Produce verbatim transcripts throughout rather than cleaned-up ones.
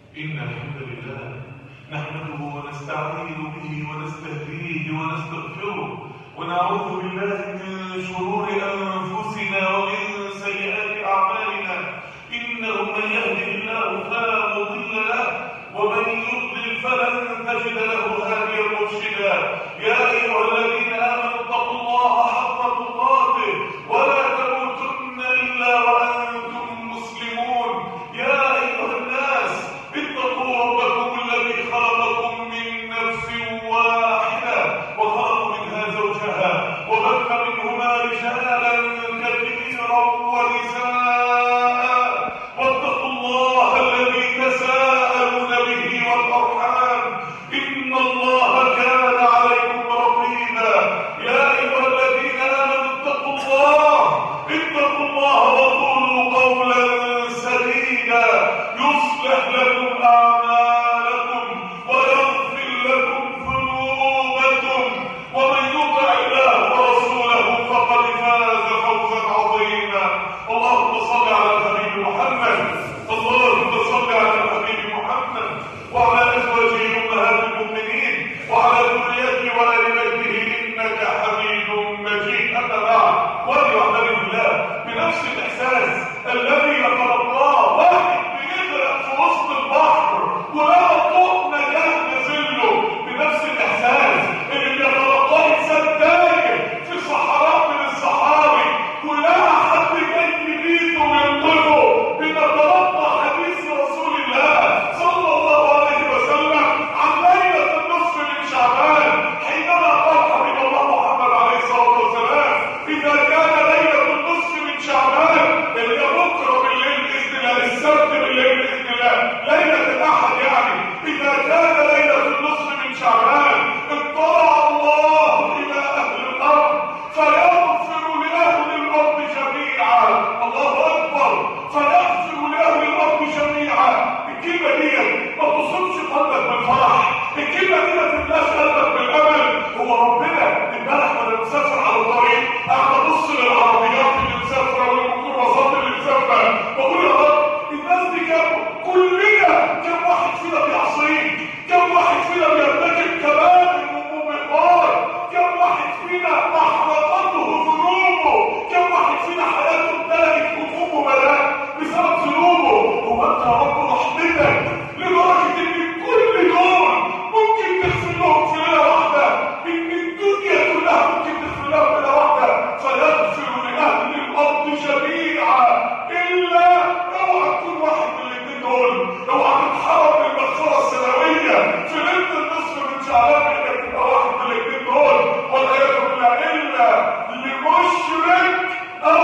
إن الحمد لله نحمده ونستعين به ونستهديه ونستغفره ونعوذ بالله من شرور أنفسنا ومن سيئات أعمالنا. إنه من يهده الله فلا مضل له ومن يضلل فلن تجد له هاديا مرشدا. يا أيها الذين آمنوا اتقوا الله حق تقاته ولا تموتن إلا وأنتم مسلمون. يا أيها الناس اتقوا ربكم الذي خلقكم من نفس واحدة وخلق منها زوجها وبث منهما رجالا كثيرا ونساء واتقوا الله الذي تساءلون به والأرحام إن الله كان عليكم رقيبا. يا أيها الذين آمنوا اتقوا الله اتقوا الله وقولوا قولا سديدا يصلح لكم أعمالكم ويغفر لكم ذنوبكم ومن يطع الله ورسوله فقد فاز فوزا عظيما. اللهم صل على الحبيب محمد اللهم صل على الحبيب محمد وعلى أزواجه أمهات المؤمنين وعلى ذريته وآل بيته إنك حميد مجيد. أما بعد وليعلم الله بنفس الإحساس الذي يتلقاه واحد بيغرق في وسط البحر ولما طوق نجاه نزله، بنفس الإحساس اللي بيتلقاه إنسان تايه في صحراء من الصحاري ولما حد جاي يبيته وينقذه. بنتلقى حديث رسول الله صلى الله عليه وسلم عن ليلة النصف من شعبان حينما قال حبيب الله محمد عليه الصلاة والسلام: إذا كان ليلة النصف من شعبان اللي هي بكرة بالليل بإذن الله، السبت بالليل بإذن الله، ليلة الأحد يعني، إذا كان ليلة النصف من شعبان اطلع الله إلى أهل الأرض فيغفر لأهل الأرض جميعا. الله أكبر. فيغفر لأهل الأرض جميعا. الكلمة دي ما تصبش قلبك بالفرح، الكلمة دي ما تملاش قلبك بالأمل. هو ربنا امبارح وانا مسافر على الطريق قاعد ابص للعربيات اللي مسافرة والميكروباصات اللي مسافرة بقول يا رب الناس دي كام؟ كلنا كم واحد فينا بيعصيك؟ كم واحد فينا بيرتكب كبائر وموبقات؟ كم واحد فينا محرقته ذنوبه؟ كم واحد فينا حياته امتلكت هموم وبلاء بسبب ذنوبه؟ هو انت يا رب رحمتك لدرجة ان كل دول ممكن تغفر لهم في ليلة واحدة، ان الدنيا كلها ممكن تغفر لهم في ليلة واحدة. فيغفر لأهل الأرض جميعا إلا اوعى تكون واحد من الاثنين دول، اوعى تتحرم من المغفرة السنوية في ليلة النصف من شعبان انك تبقى واحد من الاثنين دول والعياذ بالله، إلا لمشرك أو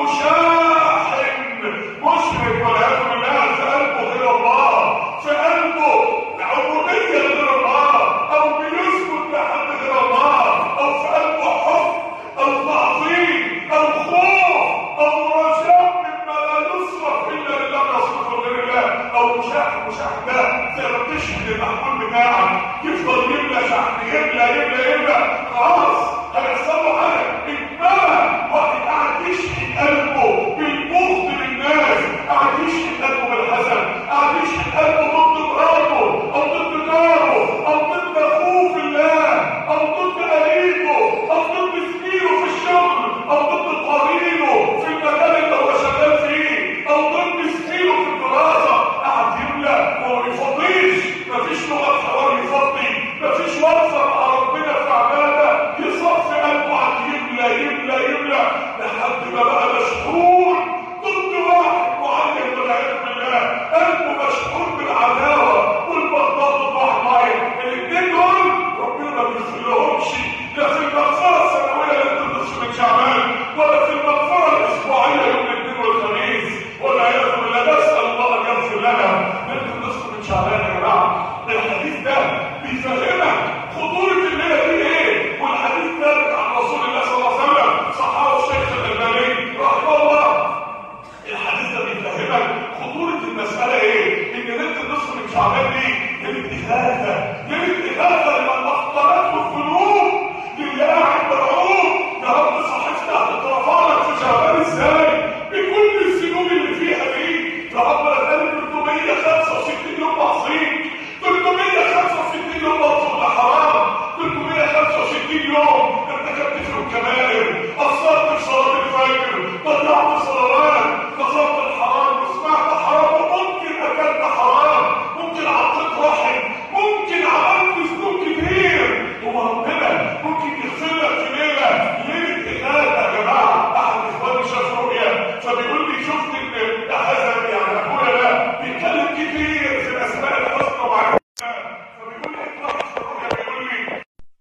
مشاحن. مشرك والعياذ بالله في قلبه غير الله، في قلبه عبودية غير الله، أو بيسجد لحد غير الله، أو في قلبه حب أو تعظيم أو خوف أو رجاء مما لا يصرف إلا لله يصرف غير الله، أو مشاحن. مشاحن ده زي ما بتشحن المحمول بتاعك يفضل يملى شحن يملى يملى يملى خلاص هيحصل له حاجة. إنما واحد قاعد يشحن قلبه بالبغض للناس، قاعد يشحن قلبه بالحسن، قاعد يشحن قلبه ضد مراته أو ضد جاره أو ضد أخوه في الله أو ضد قريبه أو ضد زميله في الشغل أو ضد قريبه في المكان اللي هو شغال فيه أو ضد زميله في الدراسة، قاعد يملى وما بيفضيش. مفيش لغة حوار يفضي، مفيش وقفة مع ربنا في عبادة يصفي قلبه، قاعد يملى يملى يملى لحد ما بقى مشحون ضد واحد معين والعياذ بالله، قلبه مشحون بالعداوة والبغضاء ضد واحد معين. الاثنين دول ربنا ما بيغفرلهمش لا في المغفرة السنوية ليلة النصف من شعبان ولا في المغفرة الأسبوعية يوم الاثنين والخميس والعياذ بالله. نسأل الله أن يغفر لنا ليلة النصف من شعبان. يا جماعة الحديث ده بيفهمك خطورة الليلة دي ايه، والحديث ده عن رسول الله صلى الله عليه وسلم صححه الشيخ الألباني رحمه الله. الحديث ده بيفهمك خطورة المسألة ايه، ان ليلة النصف من شعبان دي ليلة إغاثة، ليلة إغاثة لمن أخطرته الذنوب، للي قاعد مرعوب يا رب صحتنا هتترفع لك في شعبان ازاي بكل الذنوب اللي فيها دي. يا رب انا ثلاثمية وخمسة وستين يوم كتير في الاسماء الحسنى وعلى فبيقول لي بيقول لي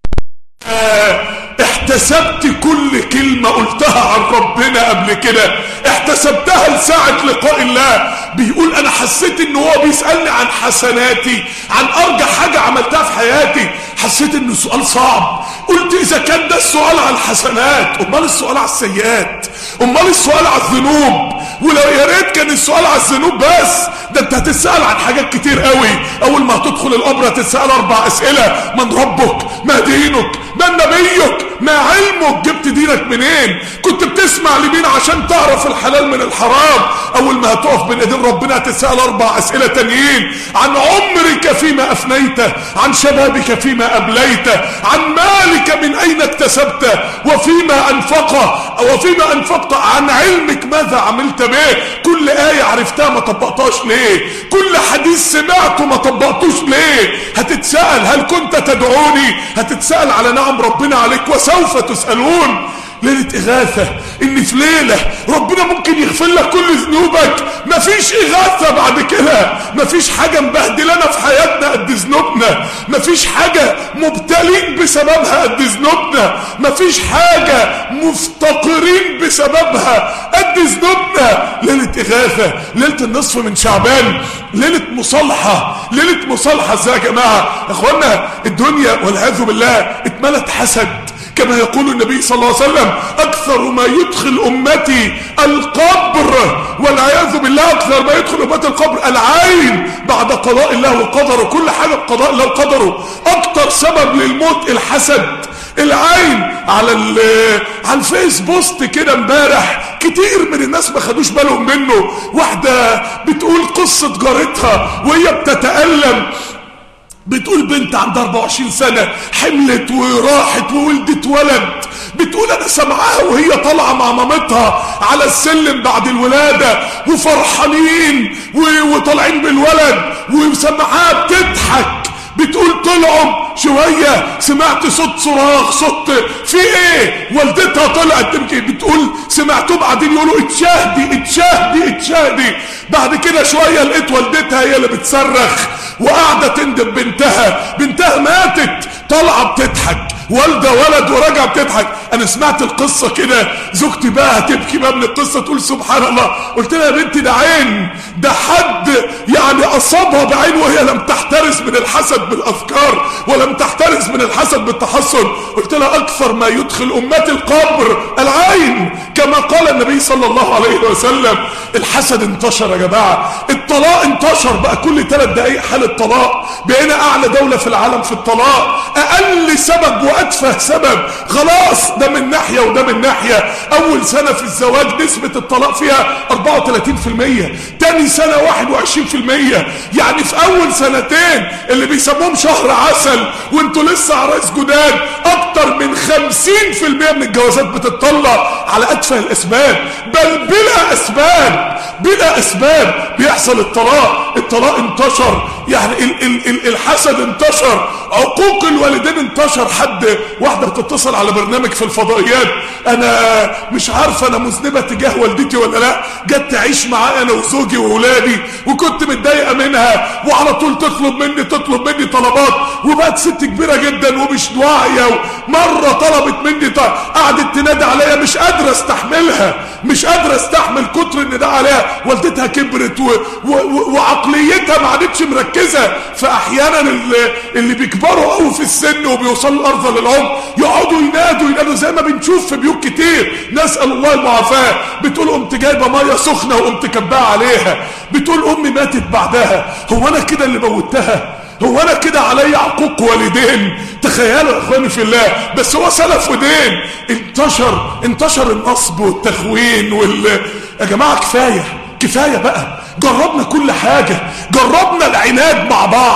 احتسبت كل كلمة قلتها عن ربنا قبل كده، احتسبتها لساعة لقاء الله. بيقول انا حسيت ان هو بيسألني عن حسناتي، عن ارجع حاجة عملتها في حياتي. حسيت انه سؤال صعب. قلت اذا كان ده السؤال على الحسنات، امال السؤال على السيئات؟ امال السؤال على الذنوب؟ ولو يا ريت كان السؤال على الذنوب بس، ده انت هتتسأل عن حاجات كتير قوي. اول ما هتدخل القبر هتتسأل اربع اسئلة: من ربك؟ ما دينك؟ من نبيك؟ ما علمك؟ جبت دينك منين؟ كنت بتسمع لمين عشان تعرف الحلال من الحرام؟ اول ما هتقف بين ايدين ربنا هتتسأل اربع اسئلة تانيين: عن عمرك فيما افنيته، عن شبابك فيما ابليته، عن مالك من اين اكتسبته، وفيما انفقه وفيما انفقت، عن علمك ماذا عملت به. كل آية عرفتها ما طبقتهاش ليه؟ كل حديث سمعته ما طبقتوش ليه؟ هتتسأل: هل كنت تدعوني؟ هتتسأل على نعم ربنا عليك وسوف تسألون. ليلة إغاثة، إن في ليلة ربنا ممكن يغفر لك كل ذنوبك. مفيش إغاثة بعد كده، مفيش حاجة مبهدلنا في حياتنا قد ذنوبنا، مفيش حاجة مبتلين بسببها قد ذنوبنا، مفيش حاجة مفتقرين بسببها قد ذنوبنا. ليلة إغاثة، ليلة النصف من شعبان، ليلة مصالحة. ليلة مصالحة ازاي يا جماعة؟ اخوانا الدنيا والعياذ بالله اتملت حسد، كما يقول النبي صلى الله عليه وسلم: اكثر ما يدخل امتي القبر، والعياذ بالله اكثر ما يدخل امتي القبر العين بعد قضاء الله وقدره. كل حاجه بقضاء الله وقدره. اكتر سبب للموت الحسد، العين. على على الفيس بوست كده امبارح كتير من الناس ما خدوش بالهم منه، واحده بتقول قصه جارتها وهي بتتألم. بتقول بنت عندها اربعة وعشرين سنة حملت وراحت وولدت ولد. بتقول انا سمعاها وهي طالعة مع مامتها على السلم بعد الولادة وفرحانين وطالعين بالولد وسمعاها بتضحك. بتقول طلعوا شوية سمعت صوت صراخ، صوت في ايه؟ والدتها طلعت تبكي. بتقول سمعتوا بعدين يقولوا اتشاهدي اتشاهدي اتشاهدي. بعد كده شوية لقيت والدتها هي اللي بتصرخ وقاعدة تندب بنتها. بنتها ماتت، طالعة بتضحك، والده ولد وراجعه بتضحك. انا سمعت القصه كده، زوجتي بقى هتبكي بقى من القصه، تقول سبحان الله. قلت لها يا بنتي ده عين، ده حد يعني اصابها بعين وهي لم تحترس من الحسد بالاذكار ولم تحترس من الحسد بالتحسن. قلت لها اكثر ما يدخل امتي القبر العين، كما قال النبي صلى الله عليه وسلم. الحسد انتشر يا جماعه، الطلاق انتشر بقى، كل ثلاث دقائق حاله طلاق. بقينا اعلى دوله في العالم في الطلاق. اقل سبب وأتفه سبب خلاص، ده من ناحية وده من ناحية. أول سنة في الزواج نسبة الطلاق فيها أربعة وثلاثين بالمية، تاني سنة واحد وعشرين بالمية. يعني في أول سنتين اللي بيسموهم شهر عسل وانتوا لسه عرايس جداد، أكتر من خمسين بالمية من الجوازات بتطلق على أتفه الأسباب، بل بلا أسباب، بلا أسباب بيحصل الطلاق. الطلاق انتشر، يعني ال ال ال الحسد انتشر، عقوق الوالدين انتشر. حد واحدة بتتصل على برنامج في الفضائيات: انا مش عارفة انا مذنبة تجاه والدتي ولا لا، جت تعيش معايا انا وزوجي وولادي وكنت متضايقة منها، وعلى طول تطلب مني تطلب مني طلبات، وبقت ست كبيرة جدا ومش واعية. مرة طلبت مني طلب، قعدت تنادي عليا، مش قادرة استحملها، مش قادرة استحمل كتر النداء عليها. والدتها كبرت و... و... وعقليتها ما عادتش مركزة. فاحيانا اللي, اللي بيكبروا قوي في السن وبيوصلوا الارض للعمر يقعدوا ينادوا ينادوا زي ما بنشوف في بيوت كتير، نسأل الله المعافاة. بتقول قمت جايبة مية سخنة وقمت كباها عليها. بتقول امي ماتت بعدها، هو انا كده اللي موتها؟ هو انا كده علي عقوق والدين؟ تخيلوا يا اخواني في الله، بس هو سلف ودين. انتشر انتشر النصب والتخوين وال يا جماعة كفاية كفاية بقى. جربنا كل حاجة، جربنا العناد مع بعض،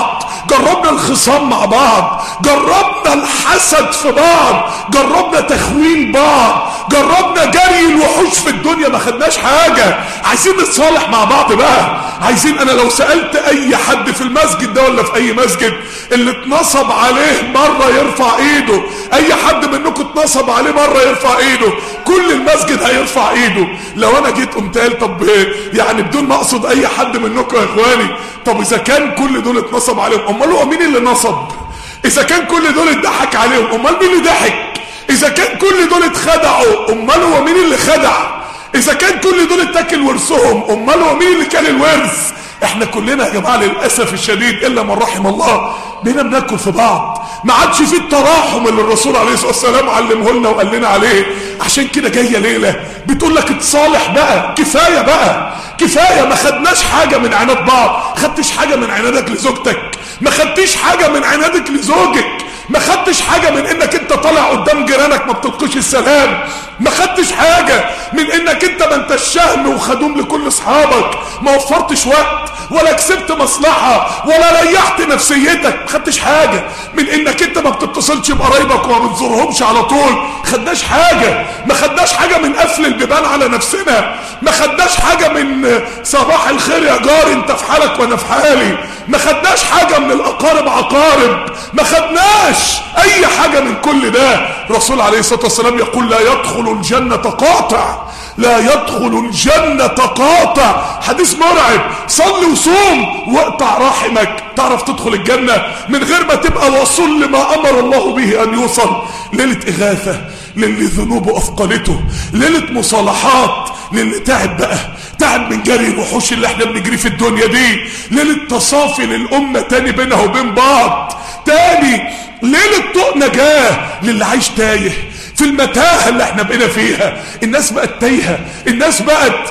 جربنا الخصام مع بعض، جربنا الحسد في بعض، جربنا تخوين بعض، جربنا جري الوحوش في الدنيا، ما خدناش حاجة. عايزين نتصالح مع بعض بقى. عايزين، انا لو سألت اي حد في المسجد ده ولا في اي مسجد اللي اتنصب عليه مرة يرفع ايده، اي حد منكم اتنصب عليه مرة يرفع ايده، كل المسجد هيرفع ايده. لو انا جيت قمت قال طب يعني بدون ما اقصد اي حد منكم يا اخواني، طب اذا كان كل دول اتنصب عليهم، امال هو مين اللي نصب؟ اذا كان كل دول اتضحك عليهم، امال مين اللي ضحك؟ اذا كان كل دول اتخدعوا، امال هو مين اللي خدع؟ اذا كان كل دول اتاكل ورثهم، امال هو مين اللي كان الورث؟ احنا كلنا يا جماعه للاسف الشديد الا من رحم الله بينا بناكل في بعض. ما عادش فيه التراحم اللي الرسول عليه الصلاه والسلام علمه لنا وقال لنا عليه. عشان كده جايه ليله بتقول لك اتصالح بقى، كفايه بقى، كفايه. ما خدناش حاجه من عناد بعض. خدتش حاجه من عنادك لزوجتك، ما خدتش حاجه من عنادك لزوجك، ما خدتش حاجه من انك انت طالع قدام جيرانك ما بتلقيش السلام، ما خدتش حاجه من انك انت ما انتش شهم وخدوم لكل اصحابك، ما وفرتش وقت ولا كسبت مصلحه ولا ريحت نفسيتك. ما خدتش حاجه من انك انت ما بتتصلش بقرايبك وما بتزورهمش على طول. خدناش حاجه. ما خدناش حاجه من قفل البيبان على نفسنا. ما خدناش حاجه من صباح الخير يا جاري انت في حالك وانا في حالي. ما خدناش حاجه من الاقارب عقارب. ما خدناش اي حاجه من كل ده. الرسول عليه الصلاه والسلام يقول لا يدخل الجنه قاطع، لا يدخل الجنه قاطع. حديث مرعب. صلي وصوم واقطع رحمك، تعرف تدخل الجنه من غير ما تبقى وصول لما امر الله به ان يوصل. ليله اغاثه للي ذنوبه اثقلته، ليله مصالحات للي تعب بقى، تعب من جري الوحوش اللي احنا بنجري في الدنيا دي، ليله تصافي للامه تاني بينها وبين بعض تاني، ليله طوق نجاه للي عايش تايه في المتاهه اللي احنا بقينا فيها. الناس بقت تايهه، الناس بقت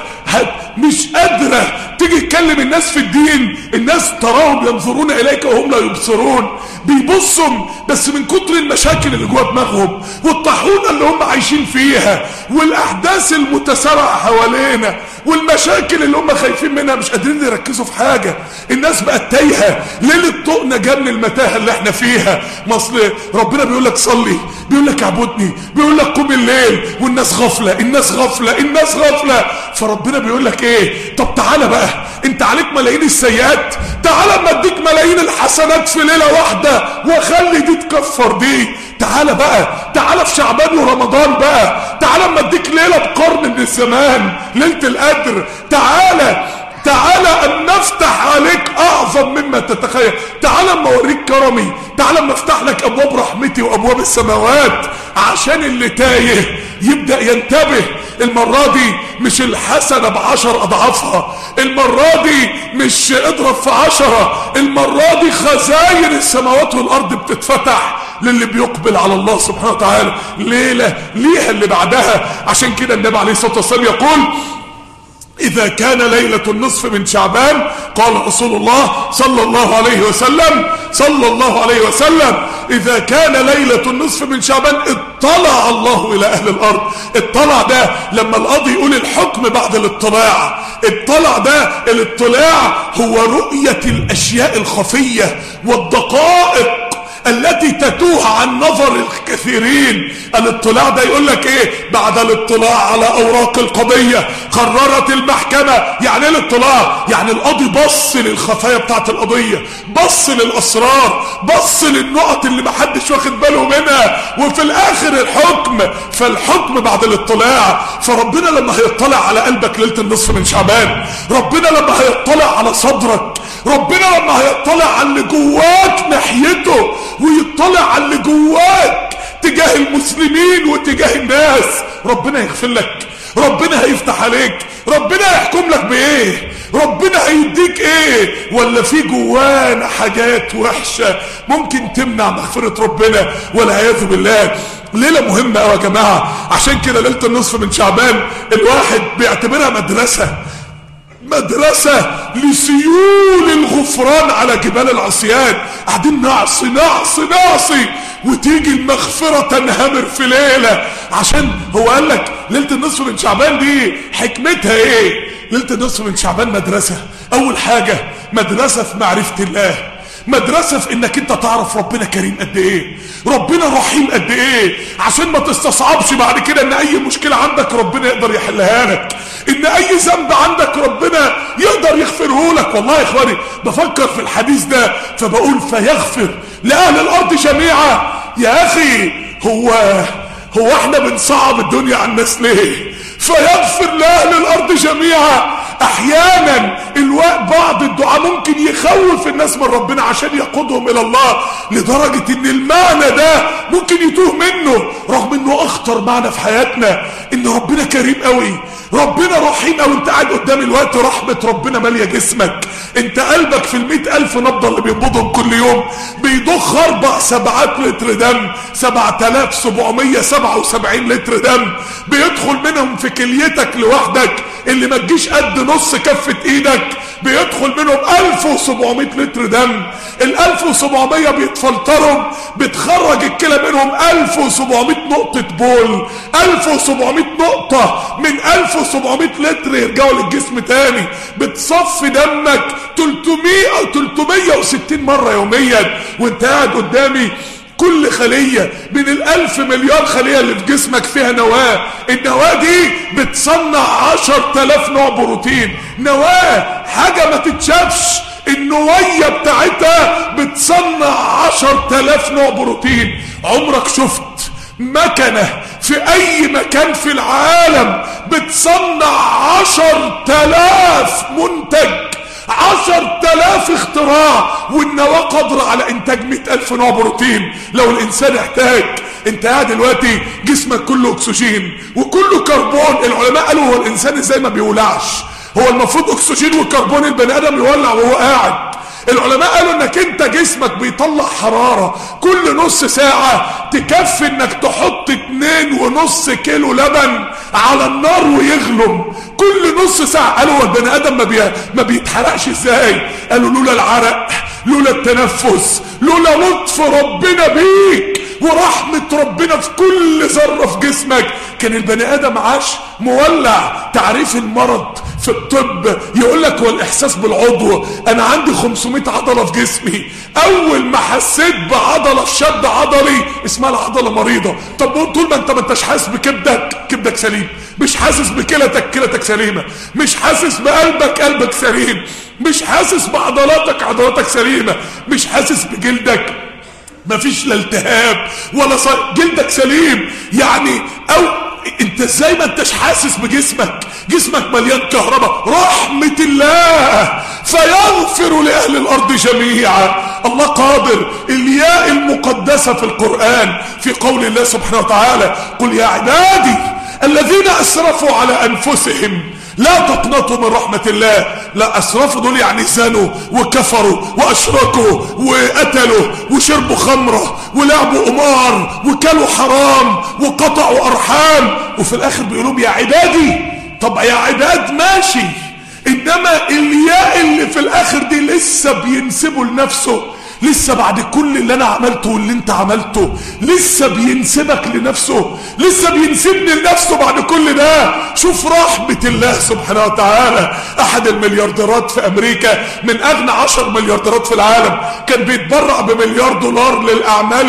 مش قادره تيجي تكلم الناس في الدين. الناس تراهم ينظرون اليك وهم لا يبصرون، بيبصوا بس من كتر المشاكل اللي جوه دماغهم والطاحونه اللي هم عايشين فيها والاحداث المتسارعه حوالينا والمشاكل اللي هم خايفين منها مش قادرين يركزوا في حاجه. الناس بقت تايهه. ليله طوق نجاه من المتاهه اللي احنا فيها. مصل ربنا بيقول لك صلي، بيقول لك اعبدني، بيقول لك قوم الليل، والناس غفله، الناس غفله، الناس غفله. فربنا بيقول لك ايه؟ طب تعالى بقى، انت عليك ملايين السيئات، تعالى اما اديك ملايين الحسنات في ليله واحده واخلي دي تكفر دي. تعالى بقى، تعالى في شعبان ورمضان بقى، تعالى اما اديك ليله بقرن من الزمان، ليله القدر. تعالى تعالى ان نفتح عليك اعظم مما تتخيل. تعالى اما اوريك كرمي، تعالى اما افتح لك ابواب رحمتي وابواب السماوات، عشان اللي تايه يبدأ ينتبه. المرة دي مش الحسنة بعشر اضعافها، المرة دي مش اضرب في عشرة، المرة دي خزاين السماوات والارض بتتفتح للي بيقبل على الله سبحانه وتعالى. ليلة ليها اللي بعدها. عشان كده النبي عليه الصلاة والسلام يقول إذا كان ليلة النصف من شعبان، قال رسول الله صلى الله عليه وسلم صلى الله عليه وسلم إذا كان ليلة النصف من شعبان اطلع الله إلى أهل الأرض. اطلع ده لما القاضي يقول الحكم بعد الاطلاع. اطلع ده الاطلاع هو رؤية الأشياء الخفية والدقائق التي تتوه عن نظر الكثيرين. الاطلاع ده يقول لك ايه؟ بعد الاطلاع على اوراق القضية قررت المحكمة. يعني ايه الاطلاع؟ يعني القاضي بص للخفايا بتاعت القضية، بص للاسرار، بص للنقط اللي محدش واخد باله منها، وفي الاخر الحكم. فالحكم بعد الاطلاع. فربنا لما هيطلع على قلبك ليلة النصف من شعبان، ربنا لما هيطلع على صدرك، ربنا لما هيطلع على اللي جواك ناحيته، ويطلع على اللي جواك تجاه المسلمين وتجاه الناس، ربنا يغفر لك، ربنا هيفتح عليك، ربنا هيحكم لك بايه، ربنا هيديك ايه. ولا في جوانا حاجات وحشة ممكن تمنع مغفرة ربنا والعياذ بالله. ليلة مهمة قوي يا جماعة. عشان كده ليلة النصف من شعبان الواحد بيعتبرها مدرسة، مدرسة لسيول الغفران على جبال العصيان. قاعدين نعصي نعصي نعصي وتيجي المغفرة تنهمر في ليلة. عشان هو قال لك ليلة النصف من شعبان دي حكمتها ايه؟ ليلة النصف من شعبان مدرسة. اول حاجة مدرسة في معرفة الله، مدرسة في انك انت تعرف ربنا كريم قد ايه، ربنا رحيم قد ايه، عشان ما تستصعبش بعد كده ان اي مشكلة عندك ربنا يقدر يحلها لك، ان اي ذنب عندك ربنا يقدر يغفره لك. والله يا اخواني بفكر في الحديث ده فبقول فيغفر لاهل الارض جميعا. يا اخي هو هو احنا بنصعب الدنيا على الناس ليه؟ فيغفر لاهل الارض جميعا. احيانا الواء بعض الدعاء ممكن يخوف الناس من ربنا عشان يقودهم الى الله، لدرجة ان المعنى ده ممكن يتوه منه، رغم انه اخطر معنى في حياتنا، ان ربنا كريم قوي، ربنا رحيم قوي. انت قاعد قدام الوقت رحمة ربنا مالية جسمك، انت قلبك في المئة الف نبضة اللي بينبضهم كل يوم بيضخ اربع سبعات لتر دم، سبعة الاف سبعمية سبعة وسبعين لتر دم بيدخل منهم في كليتك لوحدك اللي ما تجيش قد نص كفة ايدك، بيدخل منهم الف وسبعمية لتر دم. ال الف وسبعمية بيتفلتروا، بتخرج الكلى منهم الف وسبعمية نقطة بول، الف وسبعمية نقطة من الف وسبعمية لتر يرجعوا للجسم تاني، بتصفي دمك تلتمية او تلتمية وستين مرة يوميا. وانت قاعد قدامي كل خلية من الالف مليار خلية اللي في جسمك فيها نواة، النواة دي بتصنع عشر تلاف نوع بروتين. نواة حاجة ما تتشافش، النوية بتاعتها بتصنع عشر تلاف نوع بروتين. عمرك شفت مكنة في اي مكان في العالم بتصنع عشر تلاف منتج، عشر تلاف اختراع، والنواة قادرة على انتاج مئة الف نوع بروتين لو الانسان احتاج. انت قاعد دلوقتي جسمك كله اكسجين وكله كربون. العلماء قالوا هو الانسان ازاي ما بيولعش؟ هو المفروض اكسجين وكربون البني ادم يولع وهو قاعد. العلماء قالوا انك انت جسمك بيطلع حرارة كل نص ساعة تكفي انك تحط اتنين ونص كيلو لبن على النار ويغلم كل نص ساعة. قالوا البني ادم ما, بي... ما بيتحرقش ازاي؟ قالوا لولا العرق، لولا التنفس، لولا لطف ربنا بيك ورحمة ربنا في كل ذرة في جسمك كان البني ادم عاش مولع. تعريف المرض في الطب يقول لك هو الاحساس بالعضو. انا عندي خمسمية عضلة في جسمي، اول ما حسيت بعضلة في شد عضلي اسمها العضلة مريضة. طب طول ما انت ما انتش حاسس بكبدك كبدك سليم، مش حاسس بكلتك كلتك سليمة، مش حاسس بقلبك قلبك سليم، مش حاسس بعضلاتك عضلاتك سليمة، مش حاسس بجلدك مفيش لا التهاب ولا ص... جلدك سليم. يعني او انت ازاي ما انتش حاسس بجسمك؟ جسمك مليان كهرباء. رحمة الله فيغفر لأهل الأرض جميعا. الله قادر. الياء المقدسة في القرآن في قول الله سبحانه وتعالى قل يا عبادي الذين أسرفوا على أنفسهم لا تقنطوا من رحمة الله. لا أسرفوا دول يعني زنوا وكفروا وأشركوا وقتلوا وشربوا خمرة ولعبوا قمار وكلوا حرام وقطعوا أرحام، وفي الآخر بيقولوا يا عبادي. طب يا عباد ماشي، إنما الياء اللي في الآخر دي لسه بينسبوا لنفسه، لسه بعد كل اللي انا عملته واللي انت عملته لسه بينسبك لنفسه، لسه بينسبني لنفسه بعد كل ده. شوف رحمة الله سبحانه وتعالى. احد المليارديرات في امريكا من اغنى عشر مليارديرات في العالم كان بيتبرع بمليار دولار للاعمال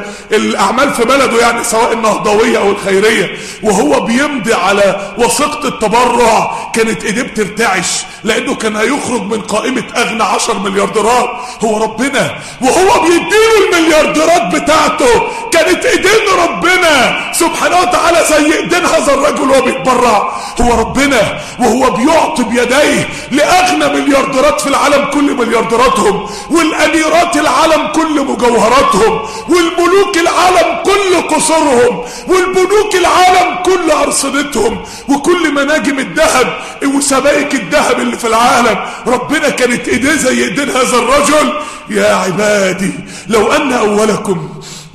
الاعمال في بلده، يعني سواء النهضوية او الخيرية، وهو بيمضي على وثيقة التبرع كانت ايديه بترتعش لانه كان هيخرج من قائمة اغنى عشر مليارديرات. هو ربنا وهو بيديله المليارديرات بتاعته كانت ايدين ربنا سبحانه وتعالى زي ايدين هذا الرجل وهو بيتبرع. هو ربنا وهو بيعطي بيديه لاغنى مليارديرات في العالم كل مليارديراتهم، والاميرات العالم كل مجوهراتهم، والملوك العالم كل قصورهم، والبنوك العالم كل ارصدتهم، وكل مناجم الذهب وسبائك الذهب اللي في العالم. ربنا كانت ايديه زي ايدين هذا الرجل. يا عبادي لو ان اولكم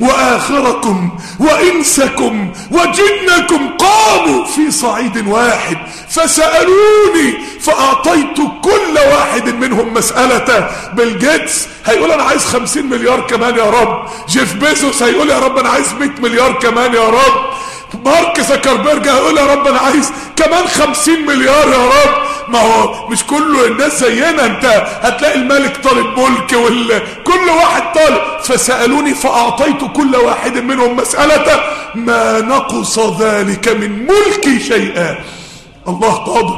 واخركم وانسكم وجنكم قاموا في صعيد واحد فسألوني فاعطيت كل واحد منهم مسألته. بيل جيتس هيقول انا عايز خمسين مليار كمان يا رب. جيف بيزوس هيقول يا رب انا عايز مئة مليار كمان يا رب. مارك زكربرج هيقول يا رب انا عايز كمان خمسين مليار يا رب. ما هو مش كله الناس زينا، انت هتلاقي الملك طالب ملك وال... كل واحد طالب. فسألوني فأعطيت كل واحد منهم مسألته ما نقص ذلك من ملكي شيئا. الله قادر،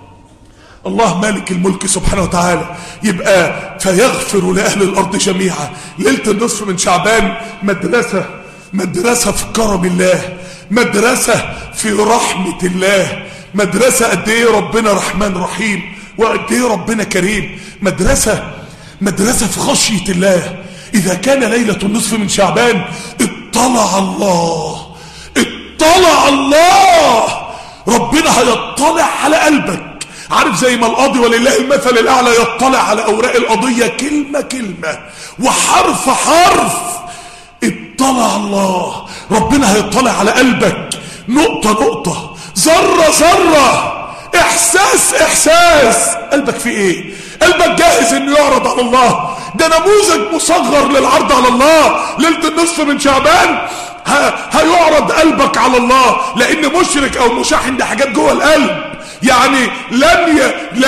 الله مالك الملك سبحانه وتعالى. يبقى فيغفر لأهل الأرض جميعا. ليلة النصف من شعبان مدرسة، مدرسة في كرم الله، مدرسة في رحمة الله، مدرسة قد ايه ربنا رحمن رحيم وقد ايه ربنا كريم، مدرسة مدرسة في خشية الله. إذا كان ليلة النصف من شعبان اطلع الله، اطلع الله، ربنا هيطلع على قلبك. عارف زي ما القاضي ولله المثل الأعلى يطلع على أوراق القضية كلمة كلمة وحرف حرف. اطلع الله، ربنا هيطلع على قلبك نقطة نقطة، ذرة ذرة، احساس احساس. قلبك فيه ايه؟ قلبك جاهز انه يعرض على الله؟ ده نموذج مصغر للعرض على الله. ليلة النصف من شعبان هيعرض قلبك على الله، لان مشرك او مشاحن ده حاجات جوه القلب. يعني لن ي... لا...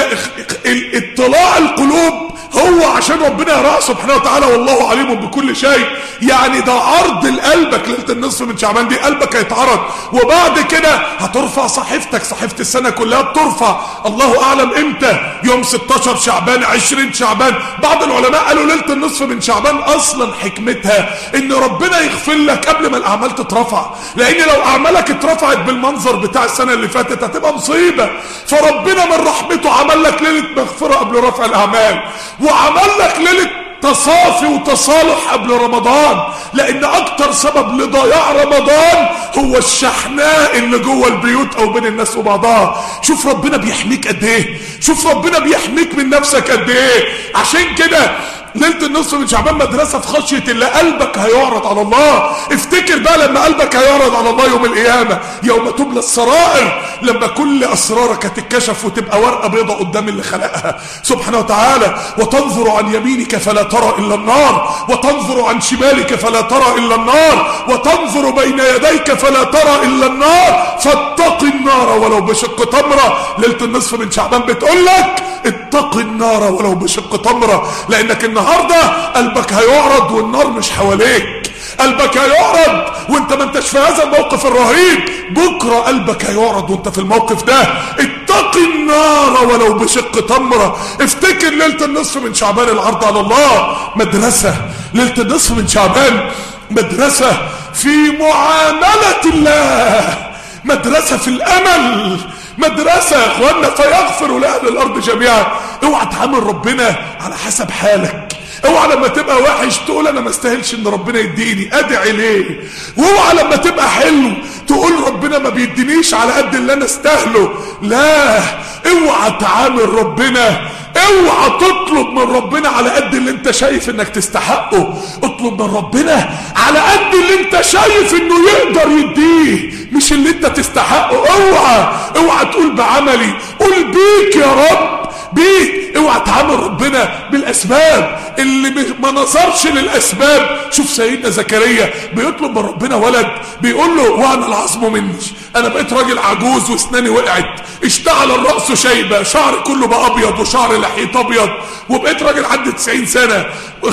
اطلاع القلوب هو عشان ربنا يراه سبحانه وتعالى، والله عليم بكل شيء. يعني ده عرض لقلبك ليلة النصف من شعبان دي، قلبك هيتعرض. وبعد كده هترفع صحيفتك، صحيفة السنة كلها بترفع. الله اعلم امتى، يوم ستاشر شعبان، عشرين شعبان. بعض العلماء قالوا ليلة النصف من شعبان اصلا حكمتها ان ربنا يغفر لك قبل ما الاعمال تترفع، لان لو اعمالك اترفعت بالمنظر بتاع السنة اللي فاتت هتبقى مصيبة. فربنا من رحمته عمل لك ليلة مغفرة قبل رفع الاعمال، وعمل لك ليلة تصافي وتصالح قبل رمضان، لان اكتر سبب لضياع رمضان هو الشحناء اللي جوه البيوت او بين الناس وبعضها. شوف ربنا بيحميك قد ايه، شوف ربنا بيحميك من نفسك قد ايه. عشان كده ليلة النصف من شعبان مدرسة في خشية الله. قلبك هيعرض على الله. افتكر بقى لما قلبك هيعرض على الله يوم القيامة، يوم تبلى السرائر، لما كل اسرارك هتتكشف وتبقى ورقة بيضة قدام اللي خلقها سبحانه وتعالى. وتنظر عن يمينك فلا ترى الا النار، وتنظر عن شمالك فلا ترى الا النار، وتنظر بين يديك فلا ترى الا النار، فاتق النار ولو بشق تمرة. ليلة النصف من شعبان بتقول لك اتق النار ولو بشق تمرة، لانك النهاردة قلبك هيعرض والنار مش حواليك. قلبك هيعرض وانت ما انتش في هذا الموقف الرهيب، بكرة قلبك هيعرض وانت في الموقف ده. اتق النار ولو بشق تمرة. افتكر ليلة النصف من شعبان العرض على الله مدرسة. ليلة النصف من شعبان مدرسة في معاملة الله، مدرسة في الامل، مدرسة يا اخوانا. فيغفر لأهل الارض جميعا. اوعى تعامل ربنا على حسب حالك. اوعى لما تبقى وحش تقول انا ما استاهلش ان ربنا يديني، ادعي ليه. واوعى لما تبقى حلو تقول ربنا ما بيدينيش على قد اللي انا استاهله. لا، اوعى تعامل ربنا، اوعى تطلب من ربنا على قد اللي انت شايف انك تستحقه. اطلب من ربنا على قد اللي انت شايف انه يقدر يديه، مش اللي انت تستحقه. اوعى اوعى تقول بعملي، قول بيك يا رب، بيك. اوعى تعامل ربنا بالاسباب. اللي ما نظرش للاسباب، شوف سيدنا زكريا بيطلب من ربنا ولد، بيقول له وانا العظم مني، انا بقيت راجل عجوز واسناني وقعت، اشتعل الراس شيبه، شعري كله بقى ابيض وشعر لحيته ابيض، وبقيت راجل عندي تسعين سنه،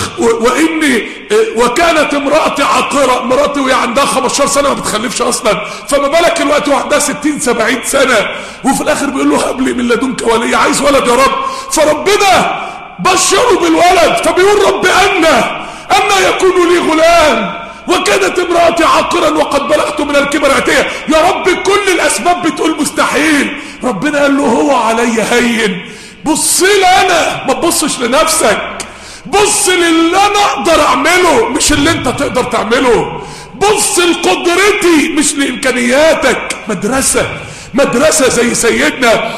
واني وكانت امراتي عاقره. مراتي وهي عندها خمستاشر سنه ما بتخلفش اصلا، فما بالك الوقت وعندها ستين سبعين سنه. وفي الاخر بيقول له هب لي من لدنك ولي، عايز ولد يا رب. فربنا بشره بالولد، فبيقول رب أنا أنا يكون لي غلام وكانت امرأتي عاقرا وقد بلغت من الكبر عتيا. يا رب كل الأسباب بتقول مستحيل. ربنا قال له هو علي هين، بص لي أنا، ما تبصش لنفسك، بص للي أنا أقدر أعمله مش اللي أنت تقدر تعمله، بص لقدرتي مش لإمكانياتك. مدرسة مدرسة زي سيدنا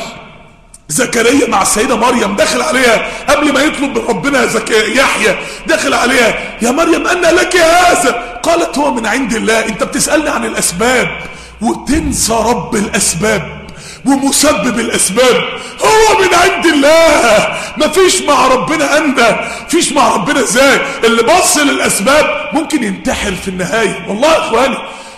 زكريا مع السيدة مريم، داخل عليها قبل ما يطلب من ربنا يحيى، داخل عليها يا مريم أن لك هذا؟ قالت هو من عند الله. انت بتسألني عن الأسباب وتنسى رب الأسباب ومسبب الأسباب. هو من عند الله، مفيش مع ربنا أنت، فيش مع ربنا ازاي. اللي بص للأسباب ممكن ينتحر في النهاية. والله يا اخواني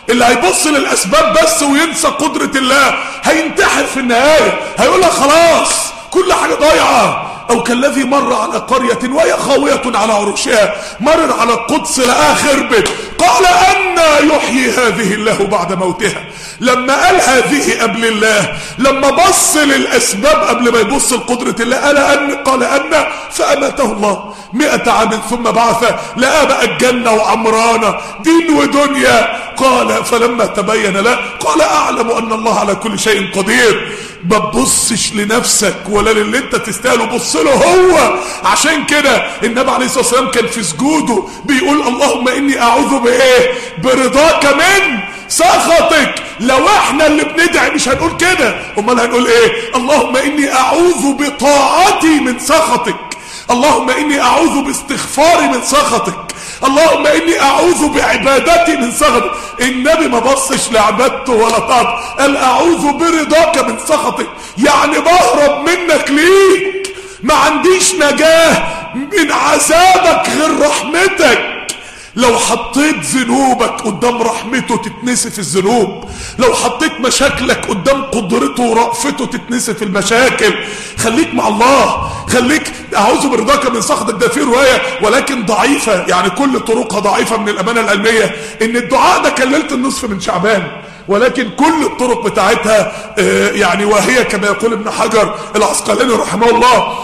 اللي هيبص للاسباب بس وينسى قدرة الله هينتحر في النهاية، هيقولها خلاص كل حاجة ضايعة. او كالذي مر على قرية وهي خاوية على عروشها، مرر على القدس لقاها خربت، قال أنى يحيي هذه الله بعد موتها. لما قال هذه قبل الله، لما بص للأسباب قبل ما يبص لقدرة الله، قال أن قال أن فأماته الله مئة عام ثم بعثه، لقى بقى الجنة وعمرانة دين ودنيا. قال فلما تبين له قال أعلم أن الله على كل شيء قدير. ما تبصش لنفسك ولا للي انت تستاهله، بص له هو. عشان كده النبي عليه الصلاه والسلام كان في سجوده بيقول اللهم اني اعوذ بايه؟ برضاك من سخطك. لو احنا اللي بندعي مش هنقول كده، امال هنقول ايه؟ اللهم اني اعوذ بطاعتي من سخطك، اللهم اني اعوذ باستغفاري من سخطك، اللهم اني اعوذ بعبادتي من سخطك. النبي ما بصش لعبادته ولا طاعته، قال اعوذ برضاك من سخطك، يعني بهرب منك ليك، ما عنديش نجاة من عذابك غير رحمتك. لو حطيت ذنوبك قدام رحمته تتنسف الذنوب، لو حطيت مشاكلك قدام قدرته ورأفته تتنسف المشاكل. خليك مع الله، خليك اعوذ برضاك من سخطك. ده في روايه ولكن ضعيفه، يعني كل طرقها ضعيفه من الامانه العلميه، ان الدعاء ده كان ليله النصف من شعبان، ولكن كل الطرق بتاعتها يعني وهي كما يقول ابن حجر العسقلاني رحمه الله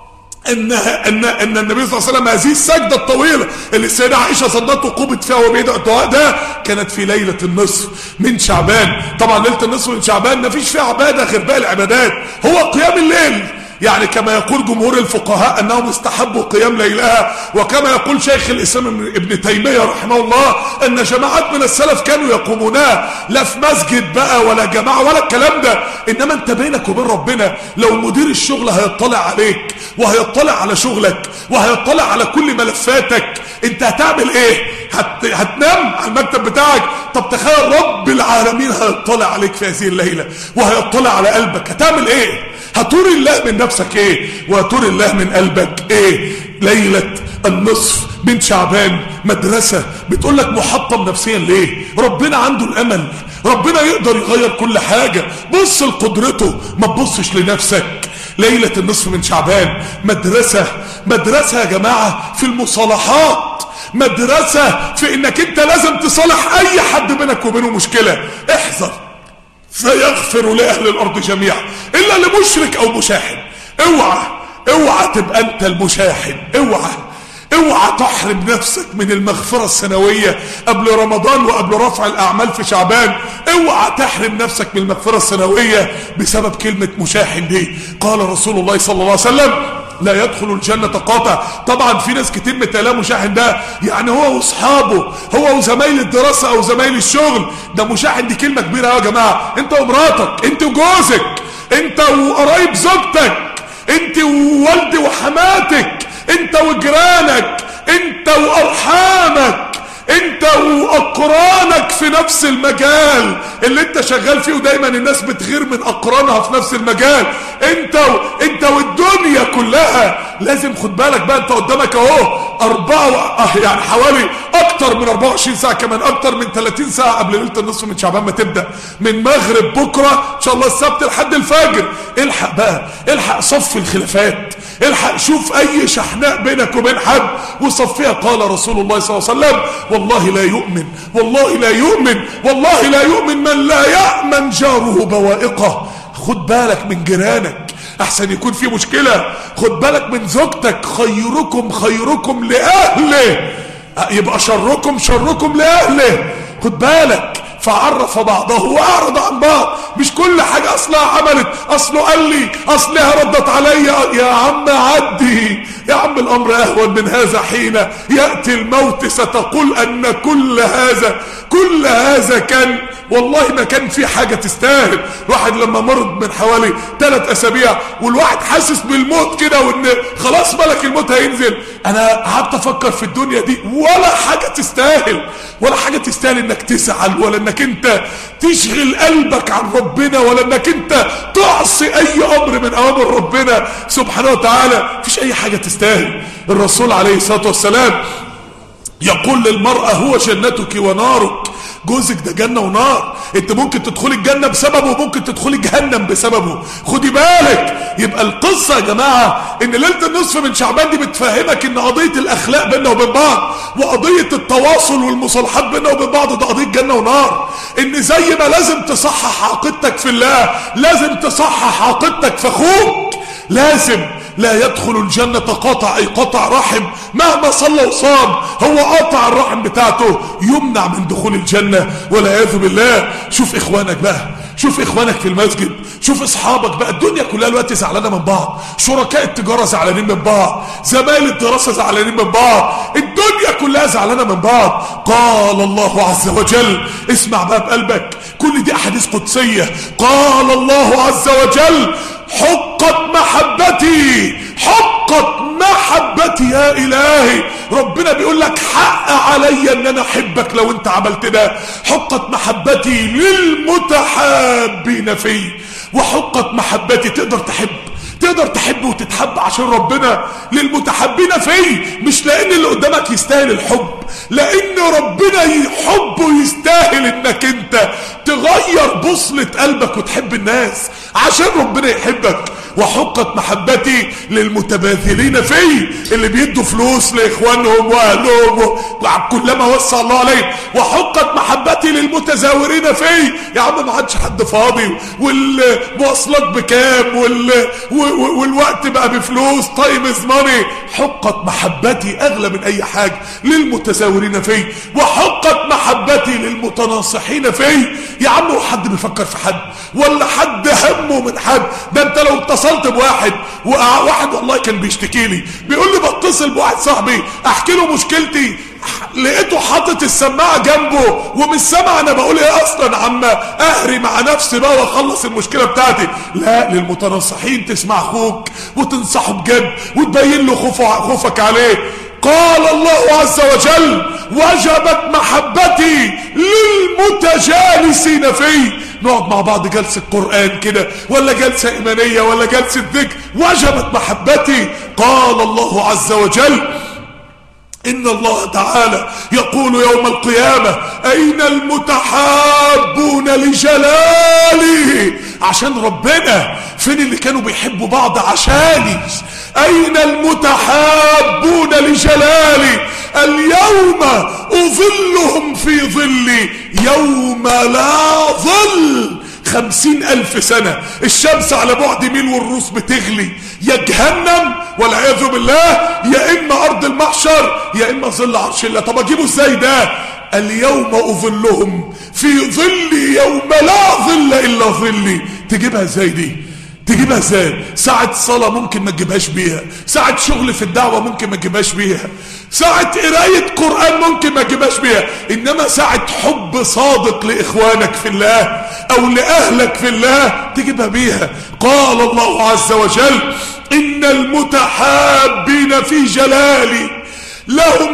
ان ان ان النبي صلى الله عليه وسلم هذه السجده الطويله اللي السيده عائشه صدته قوبت فيها وبيدعو الدعاء ده كانت في ليله النصف من شعبان. طبعا ليله النصف من شعبان ما فيش فيها عباده غير باقي العبادات، هو قيام الليل. يعني كما يقول جمهور الفقهاء انهم استحبوا قيام ليلها، وكما يقول شيخ الاسلام ابن تيميه رحمه الله ان جماعات من السلف كانوا يقومونها، لا في مسجد بقى ولا جماعه ولا الكلام ده، انما انت بينك وبين ربنا. لو مدير الشغل هيطلع عليك وهيطلع على شغلك وهيطلع على كل ملفاتك، انت هتعمل ايه؟ هت... هتنام على المكتب بتاعك؟ طب تخيل رب العالمين هيطلع عليك في هذه الليله وهيطلع على قلبك، هتعمل ايه؟ هتور الله من نفسك ايه؟ وهتور الله من قلبك ايه؟ ليلة النصف من شعبان مدرسة بتقول لك محطم نفسيا ليه؟ ربنا عنده الامل، ربنا يقدر يغير كل حاجة، بص لقدرته ما تبصش لنفسك. ليلة النصف من شعبان مدرسة، مدرسة يا جماعة في المصالحات، مدرسة في انك انت لازم تصالح اي حد بينك وبينه مشكلة. احذر، سيغفر لأهل الأرض جميعا إلا لمشرك أو مشاحن. اوعى اوعى تبقى أنت المشاحن، اوعى اوعى تحرم نفسك من المغفرة السنوية قبل رمضان وقبل رفع الأعمال في شعبان. اوعى تحرم نفسك من المغفرة السنوية بسبب كلمة مشاحن دي. قال رسول الله صلى الله عليه وسلم لا يدخل الجنة قاطع. طبعا في ناس كتير متقالها مشاحن ده يعني هو واصحابه، هو وزمايل الدراسة او زمايل الشغل. ده مشاحن دي كلمة كبيرة يا جماعة. انت ومراتك، انت وجوزك، انت وقرايب زوجتك، انت ووالد وحماتك، انت وجيرانك، انت وارحامك، انت واقرانك في نفس المجال اللي انت شغال فيه، ودايما الناس بتغير من اقرانها في نفس المجال. انت و... انت والدنيا كلها لازم خد بالك بقى. انت قدامك اهو اربعة و... يعني حوالي اكتر من اربعة وعشرين ساعة، كمان اكتر من ثلاثين ساعة قبل ليلة النصف من شعبان ما تبدأ، من مغرب بكرة ان شاء الله السبت لحد الفجر. الحق بقى، الحق صف الخلافات، الحق شوف اي شحناء بينك وبين حد وصفيها. قال رسول الله صلى الله عليه وسلم والله لا يؤمن، والله لا يؤمن، والله لا يؤمن من لا يأمن جاره بوائقه. خد بالك من جيرانك احسن يكون في مشكلة، خد بالك من زوجتك. خيركم خيركم لأهله، يبقى شركم شركم لأهله. خد بالك. فعرف بعضه واعرض عن بعض. مش كل حاجة اصلها عملت، اصله قال لي، اصلها ردت عليا. يا عم عدي يا عم، الامر اهون من هذا. حين يأتي الموت ستقول ان كل هذا كل هذا كان والله ما كان في حاجة تستاهل. واحد لما مرض من حوالي ثلاث اسابيع والواحد حاسس بالموت كده وان خلاص ملك الموت هينزل، انا قعدت افكر في الدنيا دي ولا حاجة تستاهل، ولا حاجة تستاهل انك تزعل، ولا انك انت تشغل قلبك عن ربنا، ولا انك انت تعصي اي امر من اوامر ربنا سبحانه وتعالى. مفيش اي حاجة تستاهل. الرسول عليه الصلاة والسلام يقول للمرأة هو جنتك ونارك. جوزك ده جنة ونار، انت ممكن تدخلي الجنة بسببه وممكن تدخلي جهنم بسببه، خدي بالك. يبقى القصة يا جماعة ان ليلة النصف من شعبان دي بتفهمك ان قضية الاخلاق بيننا وبين بعض وقضية التواصل والمصالحات بيننا وبين بعض ده قضية جنة ونار. ان زي ما لازم تصحح عقيدتك في الله لازم تصحح عقيدتك في اخوك. لازم لا يدخل الجنة قاطع، اي قطع رحم، مهما صلى وصام هو قاطع الرحم بتاعته يمنع من دخول الجنة والعياذ بالله. شوف اخوانك بقى، شوف اخوانك في المسجد، شوف اصحابك بقى. الدنيا كلها الوقت زعلانه من بعض، شركاء التجاره زعلانين من بعض، زمايل الدراسه زعلانين من بعض، الدنيا كلها زعلانه من بعض. قال الله عز وجل، اسمع بقى بقلبك، كل دي احاديث قدسيه. قال الله عز وجل: حقت محبتي، حقت محبتي. يا الهي، ربنا بيقول لك حق عليا ان انا احبك لو انت عملت ده. حقت محبتي للمتحابين في، وحقت محبتي تقدر تحب، تقدر تحب وتتحب عشان ربنا. للمتحبين فيه، مش لان اللي قدامك يستاهل الحب، لان ربنا يحب ويستاهل انك انت تغير بصلة قلبك وتحب الناس عشان ربنا يحبك. وحقت محبتي للمتباذلين فيه، اللي بيدوا فلوس لاخوانهم واهلهم كلما وسع الله عليه. وحقت محبتي للمتزاورين فيه، يا عم ما عادش حد فاضي، والمواصلات بكام، وال... والوقت بقى بفلوس، تايم از ماني. حقت محبتي اغلى من اي حاجه للمتزاورين فيه. وحقت محبتي للمتناصحين فيه، يا عم هو حد بيفكر في حد ولا حد همه من حد؟ ده انت لو اتصلت بواحد، وواحد والله كان بيشتكي لي بيقول لي بتصل بواحد صاحبي احكي له مشكلتي، لقيته حاطط السماعه جنبه ومش سامع انا بقول ايه اصلا، عما اهري مع نفسي بقى واخلص المشكله بتاعتي. لا، للمتناصحين تسمع اخوك وتنصحه بجد وتبين له خوفك عليه. قال الله عز وجل: وجبت محبتي للمتجالسين فيه. نقعد مع بعض جلسة قرآن كده، ولا جلسة إيمانية، ولا جلسة ذكر، وجبت محبتي. قال الله عز وجل: إن الله تعالى يقول يوم القيامة: أين المتحابون لجلالي؟ عشان ربنا. فين اللي كانوا بيحبوا بعض عشاني؟ أين المتحابون لجلالي؟ اليوم أظلهم في ظلي يوم لا ظل. خمسين ألف سنة الشمس على بعد ميل والروس بتغلي، يا جهنم والعياذ بالله، يا إما أرض المحشر، يا إما ظل عرش الله. طب أجيبه إزاي ده؟ اليوم أظلهم في ظلي يوم لا ظل إلا ظلي. تجيبها إزاي دي؟ تجيبها ازاي؟ ساعة صلاة ممكن ما تجيبهاش بيها، ساعة شغل في الدعوة ممكن ما تجيبهاش بيها، ساعة قراية قرآن ممكن ما تجيبهاش بيها، انما ساعة حب صادق لاخوانك في الله او لاهلك في الله تجيبها بيها. قال الله عز وجل: ان المتحابين في جلالي لهم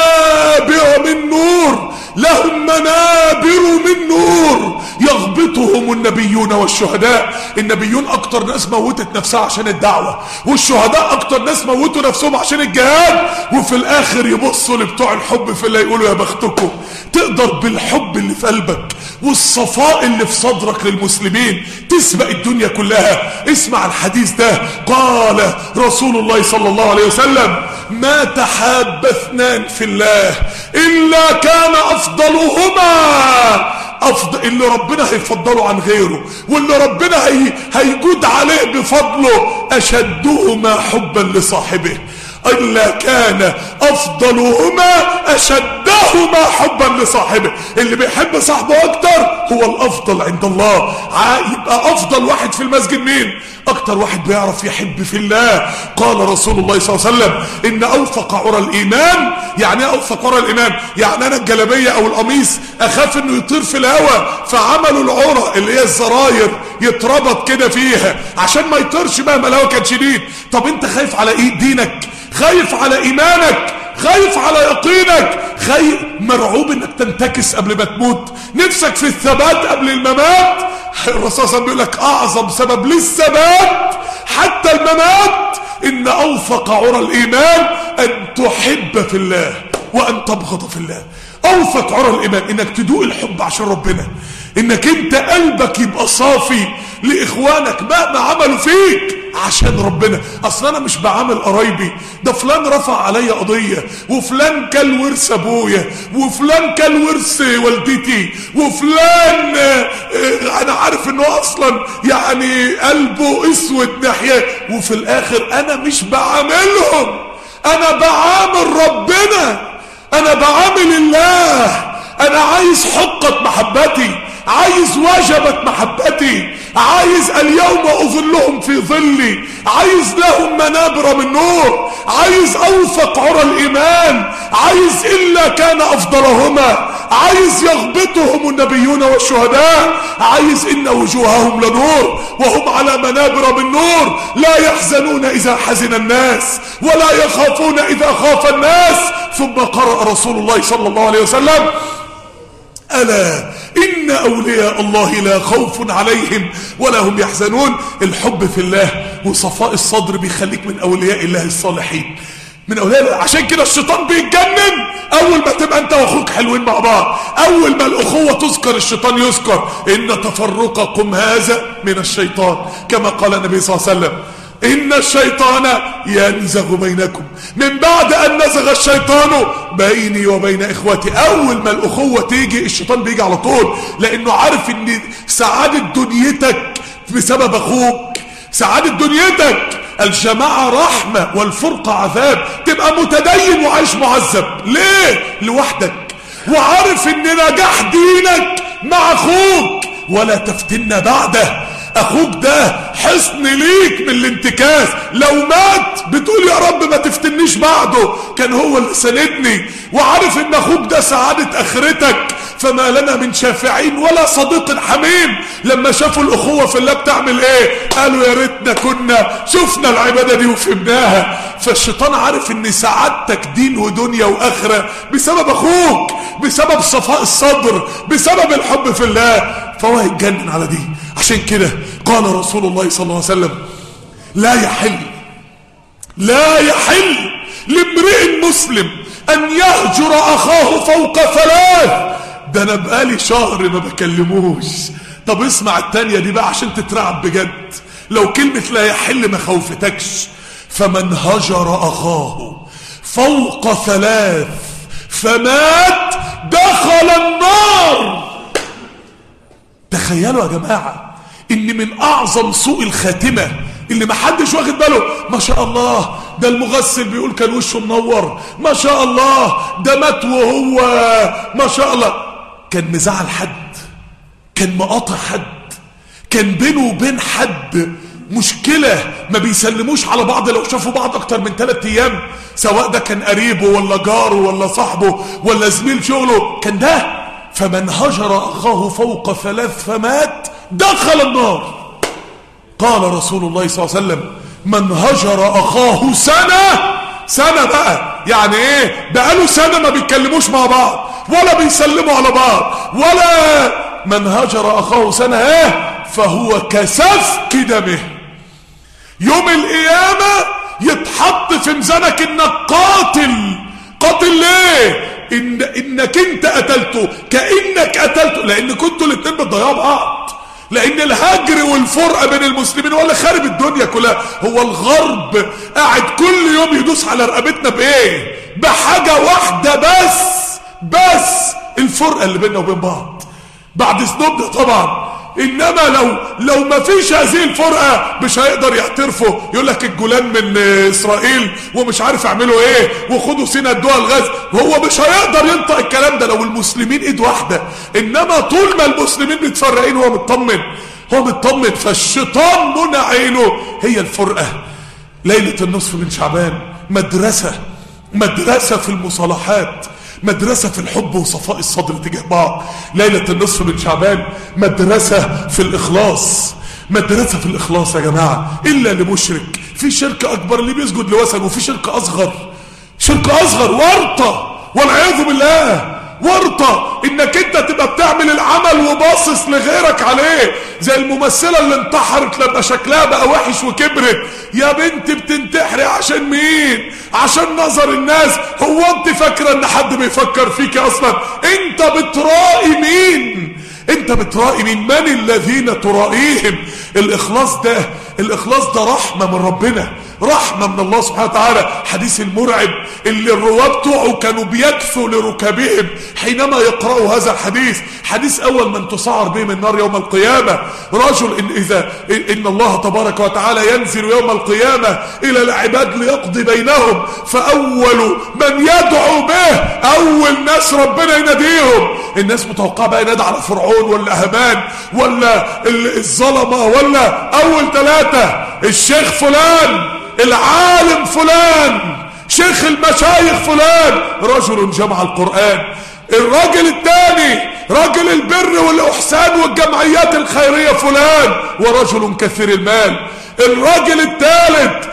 منابر من نور، لهم منابر من نور يغبطهم النبيون والشهداء. النبيون اكتر ناس موتت نفسها عشان الدعوة، والشهداء اكتر ناس موتوا نفسهم عشان الجهاد، وفي الاخر يبصوا لبتوع الحب في الله يقولوا يا بختكم. تقدر بالحب اللي في قلبك والصفاء اللي في صدرك للمسلمين تسبق الدنيا كلها. اسمع الحديث ده. قال رسول الله صلى الله عليه وسلم: ما تحاب اثنان في الله إلا كان أفضلهما، أفضل اللي ربنا هيفضله عن غيره واللي ربنا هي هيجود عليه بفضله أشدهما حبا لصاحبه، إلا كان أفضلهما أشدهما حبا لصاحبه. اللي بيحب صاحبه أكتر هو الأفضل عند الله. يبقى أفضل واحد في المسجد مين؟ أكتر واحد بيعرف يحب في الله. قال رسول الله صلى الله عليه وسلم: إن أوثق عرى الإيمان. يعني أوثق عرى الإيمان يعني أنا الجلابية أو القميص أخاف إنه يطير في الهواء، فعملوا العرى اللي هي الزراير يتربط كده فيها عشان ما يطيرش مهما الهواء كان شديد. طب أنت خايف على إيه؟ دينك، خايف على إيمانك، خايف على يقينك، خايف مرعوب انك تنتكس قبل ما تموت، نفسك في الثبات قبل الممات. الرسول صلى الله عليه وسلم بيقول لك اعظم سبب للثبات حتى الممات ان اوثق عرى الايمان ان تحب في الله وان تبغض في الله. اوثق عرى الايمان انك تدوق الحب عشان ربنا، انك انت قلبك يبقى صافي لاخوانك مهما عملوا فيك عشان ربنا. اصلا انا مش بعامل قرايبي، ده فلان رفع عليا قضيه، وفلان كل ورث ابويا، وفلان كل ورث والدتي، وفلان انا عارف انه اصلا يعني قلبه اسود ناحيه، وفي الاخر انا مش بعاملهم، انا بعامل ربنا، انا بعامل الله. انا عايز حقة محبتي، عايز وجبة محبتي، عايز اليوم اظلهم في ظلي، عايز لهم منابر من نور، عايز اوثق عرى الايمان، عايز الا كان افضلهما، عايز يغبطهم النبيون والشهداء، عايز ان وجوههم لنور وهم على منابر من نور، لا يحزنون اذا حزن الناس ولا يخافون اذا خاف الناس. ثم قرأ رسول الله صلى الله عليه وسلم: ألا إن أولياء الله لا خوف عليهم ولا هم يحزنون. الحب في الله وصفاء الصدر بيخليك من أولياء الله الصالحين، من أولياء الله. عشان كده الشيطان بيتجنن أول ما تبقى أنت وأخوك حلوين مع بعض، أول ما الأخوة تذكر الشيطان يذكر. إن تفرقكم هذا من الشيطان، كما قال النبي صلى الله عليه وسلم: إن الشيطان ينزغ بينكم من بعد أن نزغ الشيطان بيني وبين إخوتي. أول ما الأخوة تيجي الشيطان بيجي على طول، لأنه عارف إن سعادة دنيتك بسبب أخوك، سعادة دنيتك. الجماعة رحمة والفرقة عذاب. تبقى متدين وعايش معذب ليه؟ لوحدك، وعارف إن نجاح دينك مع أخوك. ولا تفتن بعده، اخوك ده حصن ليك من الانتكاس. لو مات بتقول يا رب ما تفتنيش بعده، كان هو اللي سندني. وعارف ان اخوك ده سعادة اخرتك. فما لنا من شافعين ولا صديق حميم. لما شافوا الاخوة في الله بتعمل ايه؟ قالوا يا ريتنا كنا شفنا العبادة دي وفهمناها. فالشيطان عارف ان سعادتك دين ودنيا واخرة بسبب اخوك، بسبب صفاء الصدر، بسبب الحب في الله. فهو هيتجنن على دي. عشان كده قال رسول الله صلى الله عليه وسلم: لا يحل لا يحل لامرئ مسلم ان يهجر اخاه فوق ثلاث. ده انا بقالي شهر ما بكلموش. طب اسمع التانية دي بقى عشان تترعب بجد. لو كلمة لا يحل ما خوفتكش: فمن هجر اخاه فوق ثلاث فمات دخل النار. تخيلوا يا جماعة ان من اعظم سوء الخاتمة اللي محدش واخد باله، ما شاء الله ده المغسل بيقول كان وشه منور، ما شاء الله ده مات وهو ما شاء الله كان مزعل حد، كان مقاطع حد، كان بينه وبين حد مشكلة، ما بيسلموش على بعض لو شافوا بعض اكتر من ثلاث ايام، سواء ده كان قريبه ولا جاره ولا صاحبه ولا زميل شغله، كان ده. فمن هجر اخاه فوق ثلاث فمات دخل النار. قال رسول الله صلى الله عليه وسلم: من هجر اخاه سنة، سنة بقى يعني ايه؟ بقاله سنة ما بيتكلموش مع بعض ولا بيسلموا على بعض، ولا من هجر اخاه سنة ايه؟ فهو كسفك دمه. يوم القيامة يتحط في ميزانك انك قاتل. قاتل ليه؟ إن انك انت قتلته، كأنك قتلته، لان كنتوا الاتنين بتضيعوا بعض. لان الهجر والفرقة بين المسلمين هو اللي خارب الدنيا كلها. هو الغرب قاعد كل يوم يدوس على رقبتنا بايه؟ بحاجة واحدة بس، بس الفرقة اللي بيننا وبين بعض بعد سنوبنا طبعا. انما لو لو ما فيش هذه الفرقه مش هيقدر يعترفوا. يقول لك الجولان من اسرائيل ومش عارف يعملوا ايه، وخدوا سينا ادوها الغاز. هو مش هيقدر ينطق الكلام ده لو المسلمين ايد واحده. انما طول ما المسلمين متفرقين هو مطمن، هو مطمن. فالشيطان منع عينه هي الفرقه. ليله النصف من شعبان مدرسه، مدرسه في المصالحات، مدرسة في الحب وصفاء الصدر تجاه بعض. ليلة النصف من شعبان مدرسة في الإخلاص، مدرسة في الإخلاص يا جماعة. إلا لمشرك. في شرك أكبر اللي بيسجد لوثن، وفي شرك أصغر، شرك أصغر ورطة والعياذ بالله. ورطة انك انت تبقى بتعمل العمل وباصص لغيرك عليه، زي الممثلة اللي انتحرت لما شكلها بقى وحش وكبرت. يا بنت بتنتحري عشان مين؟ عشان نظر الناس. هو انت فاكرة ان حد بيفكر فيك اصلا؟ انت بترائي مين؟ انت بترائي مين؟ من الذين ترائيهم؟ الاخلاص ده الاخلاص ده رحمة من ربنا، رحمة من الله سبحانه وتعالى. حديث المرعب اللي الرواه بتوعه كانوا بيكثوا لركابهم حينما يقرأوا هذا الحديث. حديث اول من تسعر بهم النار يوم القيامة رجل إن اذا ان الله تبارك وتعالى ينزل يوم القيامة الى العباد ليقضي بينهم، فاول من يدعو به اول ناس ربنا يناديهم. الناس متوقعة بقى ينادي على فرعون ولا هامان ولا الظلمة، ولا اول ثلاثة الشيخ فلان، العالم فلان، شيخ المشايخ فلان، رجل جمع القرآن. الراجل الثاني رجل البر والإحسان والجمعيات الخيرية فلان، ورجل كثير المال. الراجل الثالث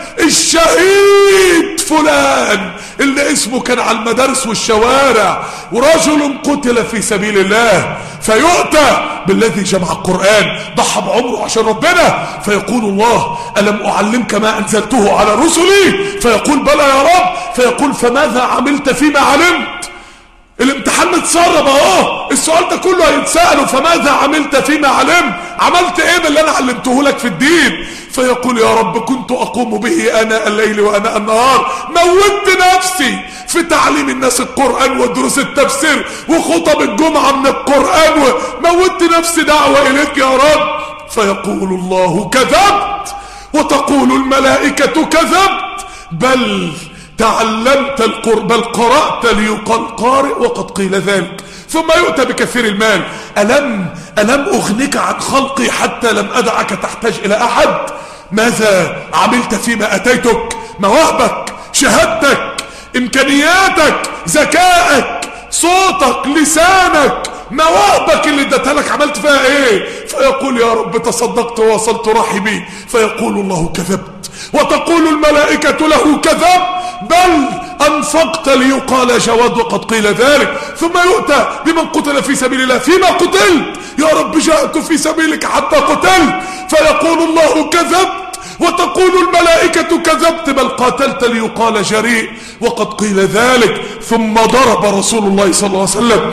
الشهيد فلان اللي اسمه كان على المدارس والشوارع، ورجل قتل في سبيل الله. فيؤتى بالذي جمع القرآن ضحى بعمره عشان ربنا، فيقول الله ألم أعلمك ما أنزلته على رسلي؟ فيقول بلى يا رب. فيقول فماذا عملت فيما علمت؟ الامتحان متسرب اهو، السؤال ده كله هيتسأله. فماذا عملت فيما علمت؟ عملت ايه باللي انا علمته لك في الدين؟ فيقول يا رب كنت اقوم به اناء الليل واناء النهار، موت نفسي في تعليم الناس القرآن ودروس التفسير وخطب الجمعة من القرآن، وموت نفسي دعوة اليك يا رب. فيقول الله كذبت، وتقول الملائكة كذبت، بل تعلمت القرآن، بل قرأت ليقال قارئ وقد قيل ذلك. ثم يؤتى بكثير المال. ألم ألم أغنك عن خلقي حتى لم أدعك تحتاج إلى أحد؟ ماذا عملت فيما أتيتك؟ مواهبك، شهادتك، إمكانياتك، ذكائك، صوتك، لسانك، مواهبك اللي اديتها لك عملت فيها ايه؟ فيقول يا رب تصدقت ووصلت رحمي. فيقول الله كذبت، وتقول الملائكة له كذب، بل انفقت ليقال جواد وقد قيل ذلك. ثم يؤتى بمن قتل في سبيل الله. فيما قتلت؟ يا رب جاءت في سبيلك حتى قتلت. فيقول الله كذبت، وتقول الملائكة كذبت، بل قاتلت ليقال جريء وقد قيل ذلك. ثم ضرب رسول الله صلى الله عليه وسلم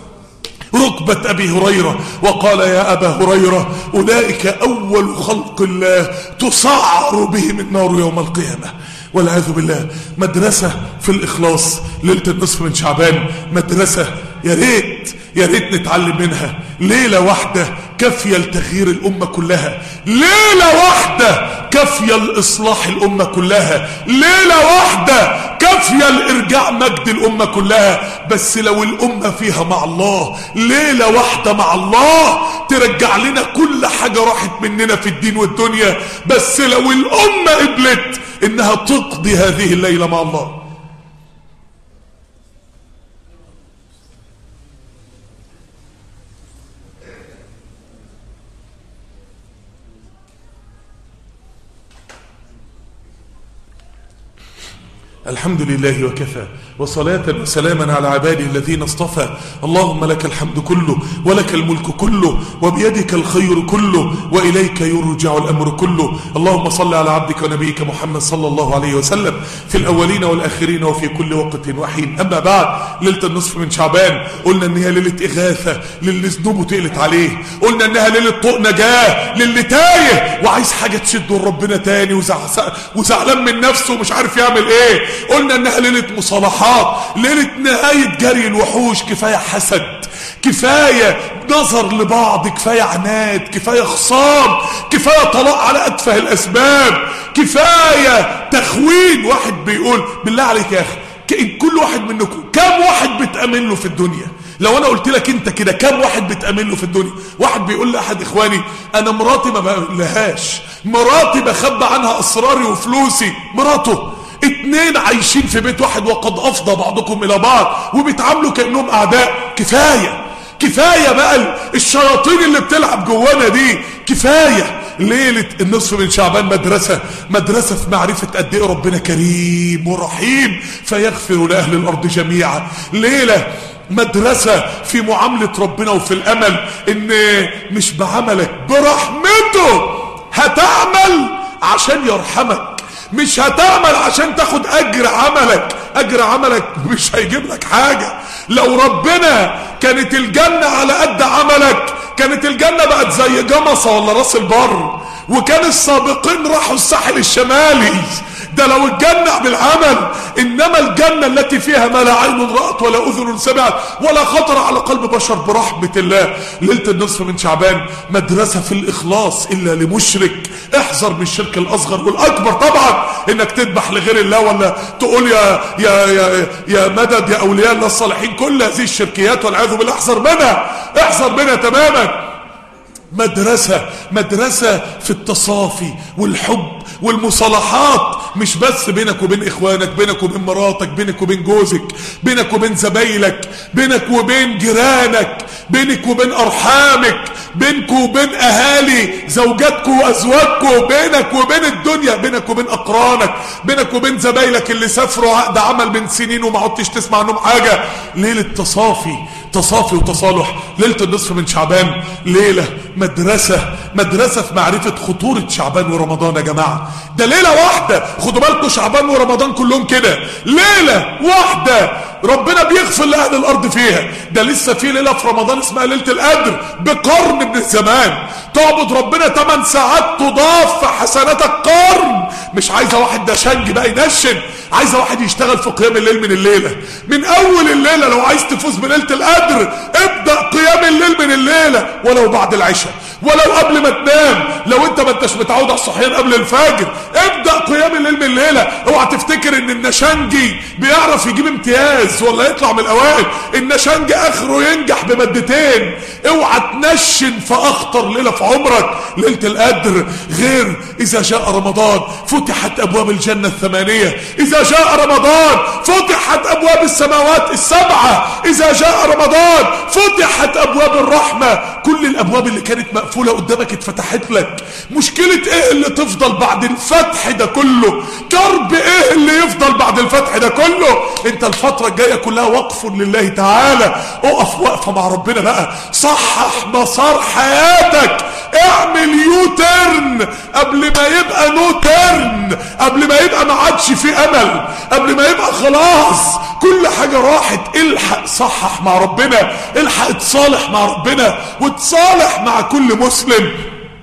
ركبة أبي هريرة وقال يا أبا هريرة أولئك أول خلق الله تسعر بهم النار يوم القيامة. والعياذ بالله. مدرسة في الإخلاص ليلة النصف من شعبان، مدرسة يا ريت يا ريت نتعلم منها. ليلة واحدة كافية لتغيير الأمة كلها، ليلة واحدة كافية لإصلاح الأمة كلها، ليلة واحدة كافية لإرجاع مجد الأمة كلها. بس لو الأمة فيها مع الله، ليلة واحدة مع الله ترجع لنا كل حاجة راحت مننا في الدين والدنيا. بس لو الأمة قبلت إنها تقضي هذه الليلة مع الله. الحمد لله وكفى، وصلاة وسلاما على عباده الذين اصطفى. اللهم لك الحمد كله، ولك الملك كله، وبيدك الخير كله، وإليك يرجع الأمر كله. اللهم صل على عبدك ونبيك محمد صلى الله عليه وسلم في الأولين والآخرين وفي كل وقت وحين. أما بعد، ليلة النصف من شعبان قلنا إنها ليلة إغاثة للي ذنوبه تقلت عليه، قلنا إنها ليلة طوق نجاة للي تايه وعايز حاجة تشده لربنا تاني وزعلان من نفسه ومش عارف يعمل إيه. قلنا إنها ليلة مصالحات، ليلة نهاية جري الوحوش. كفاية حسد، كفاية نظر لبعض، كفاية عناد، كفاية خصام، كفاية طلاق على أتفه الأسباب، كفاية تخوين. واحد بيقول بالله عليك يا أخي، كل واحد منكم كم واحد بتأمن له في الدنيا؟ لو أنا قلت لك أنت كده كم واحد بتأمن له في الدنيا؟ واحد بيقول لأحد إخواني أنا مراتي ما بقولهاش، مراتي بخبى عنها أسراري وفلوسي. مراته اتنين عايشين في بيت واحد وقد افضى بعضكم الى بعض وبيتعاملوا كأنهم اعداء. كفاية كفاية بقى الشياطين اللي بتلعب جوانا دي. كفاية. ليلة النصف من شعبان مدرسة مدرسة في معرفة قد ايه ربنا كريم ورحيم فيغفر لأهل الأرض جميعا. ليلة مدرسة في معاملة ربنا وفي الامل، ان مش بعملك، برحمته هتعمل عشان يرحمك، مش هتعمل عشان تاخد اجر عملك. اجر عملك مش هيجيب لك حاجة. لو ربنا كانت الجنة على قد عملك كانت الجنة بقت زي جمصة ولا راس البر، وكان السابقين راحوا الساحل الشمالي. ده لو الجنة بالعمل، انما الجنة التي فيها ما لا عين رأت ولا اذن سمعت ولا خطر على قلب بشر برحمة الله. ليلة النصف من شعبان مدرسة في الاخلاص الا لمشرك. احذر من الشرك الاصغر والاكبر طبعا، انك تذبح لغير الله ولا تقول يا يا يا يا مدد يا اولياء الله الصالحين. كل هذه الشركيات والعياذ بالله احذر منها، احذر منها تماما. مدرسة مدرسة في التصافي والحب والمصالحات، مش بس بينك وبين اخوانك، بينك وبين مراتك، بينك وبين جوزك، بينك وبين زبايلك، بينك وبين جيرانك، بينك وبين ارحامك، بينك وبين اهالي زوجاتكم وازواجكم، بينك وبين الدنيا، بينك وبين اقرانك، بينك وبين زبايلك اللي سافروا عقد عمل من سنين وما عدتش تسمع عنهم حاجة. ليلة تصافي، تصافي وتصالح. ليلة النصف من شعبان ليلة مدرسة، مدرسة في معرفة خطورة شعبان ورمضان يا جماعة. ده ليلة واحدة، خدوا بالكم شعبان ورمضان كلهم كده، ليلة واحدة ربنا بيغفر لأهل الأرض فيها. ده لسه في ليلة في رمضان اسمها ليلة القدر بقرن من الزمان، تعبد ربنا ثمان ساعات تضاف في حسناتك قرن. مش عايزة واحد ده شنج بقى ينشن، عايزة واحد يشتغل في قيام الليل من الليلة، من أول الليلة. لو عايز تفوز بليلة القدر ابدأ قيام الليل من الليلة، ولو بعد العشاء، ولو قبل ما تنام. لو انت ما انتش متعود على الصحيان قبل الفجر ابدأ قيام الليل من الليلة. اوعى تفتكر ان النشنجي بيعرف يجيب امتياز ولا يطلع من الاوائل. النشنجي اخره ينجح بمادتين. اوعى تنشن في اخطر ليلة في عمرك ليلة القدر. غير اذا جاء رمضان فتحت ابواب الجنة الثمانية، اذا جاء رمضان فتحت ابواب السماوات السبعة، اذا جاء رمضان فتحت ابواب الرحمة. كل الابواب اللي كانت مقفولة قدامك اتفتحت لك. مشكلة ايه اللي تفضل بعد الفتح ده كله؟ كرب ايه اللي يفضل بعد الفتح ده كله؟ انت الفترة الجاية كلها وقف لله تعالى. اقف وقفة مع ربنا بقى، صحح مسار حياتك، اعمل يو ترن قبل ما يبقى نو ترن، قبل ما يبقى ما عادش في امل، قبل ما يبقى خلاص كل حاجة راحت. الحق صحح مع ربنا، الحق تصالح مع ربنا وتصالح مع كل مسلم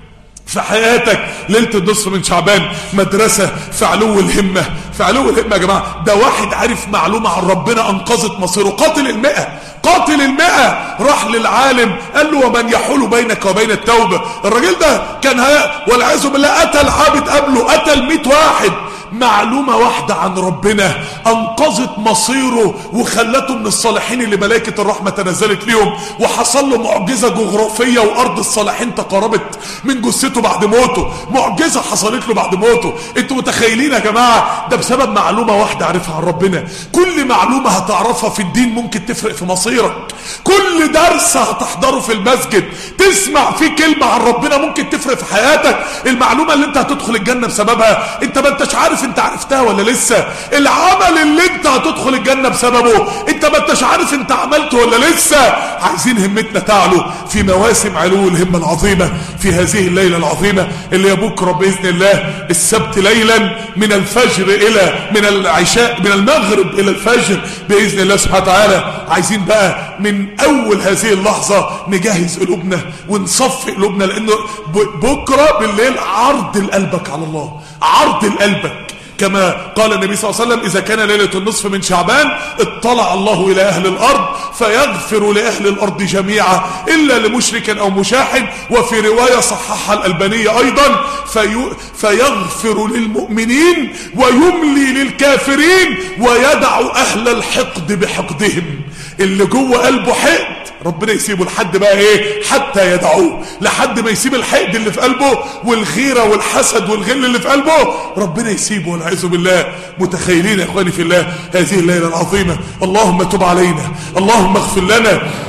في حياتك. ليلة النصف من شعبان مدرسة في علو الهمة، في علو الهمة يا جماعة. ده واحد عارف معلومة عن ربنا انقذت مصيره. قاتل المئة، قاتل المئة راح للعالم قال له ومن يحول بينك وبين التوبة. الراجل ده كان والعياذ بالله قتل عابد قبله، قتل مئة واحد. معلومة واحدة عن ربنا انقذت مصيره وخلته من الصالحين اللي ملائكة الرحمة تنزلت ليهم، وحصل له معجزة جغرافية وارض الصالحين تقاربت من جثته بعد موته. معجزة حصلت له بعد موته. انتوا متخيلين يا جماعة؟ ده بسبب معلومة واحدة عرفها عن ربنا. كل معلومة هتعرفها في الدين ممكن تفرق في مصيرك. كل درس هتحضره في المسجد تسمع فيه كلمة عن ربنا ممكن تفرق في حياتك. المعلومة اللي انت هتدخل الجنة بسببها انت ما انتش عارف انت عرفتها ولا لسه. العمل اللي انت هتدخل الجنة بسببه انت ما انتش عارف انت عملته ولا لسه. عايزين همتنا تعلو في مواسم علو الهمة العظيمة في هذه الليلة العظيمة اللي هي بكرة بإذن الله السبت ليلا من الفجر الى من العشاء، من المغرب الى الفجر بإذن الله سبحانه وتعالى. عايزين بقى من اول هذه اللحظة نجهز قلوبنا ونصفي قلوبنا، لانه بكرة بالليل عرض لقلبك على الله، عرض لقلبك. كما قال النبي صلى الله عليه وسلم إذا كان ليلة النصف من شعبان اطلع الله إلى أهل الأرض فيغفر لأهل الأرض جميعا إلا لمشرك أو مشاحن. وفي رواية صححها الألباني أيضا في فيغفر للمؤمنين ويملي للكافرين ويدع أهل الحقد بحقدهم. اللي جوه قلبه حقد ربنا يسيبه لحد بقى ايه؟ حتى يدعوه، لحد ما يسيب الحقد اللي في قلبه والغيرة والحسد والغل اللي في قلبه ربنا يسيبه والعياذ بالله. متخيلين يا اخواني في الله هذه الليلة العظيمة؟ اللهم تب علينا، اللهم اغفر لنا،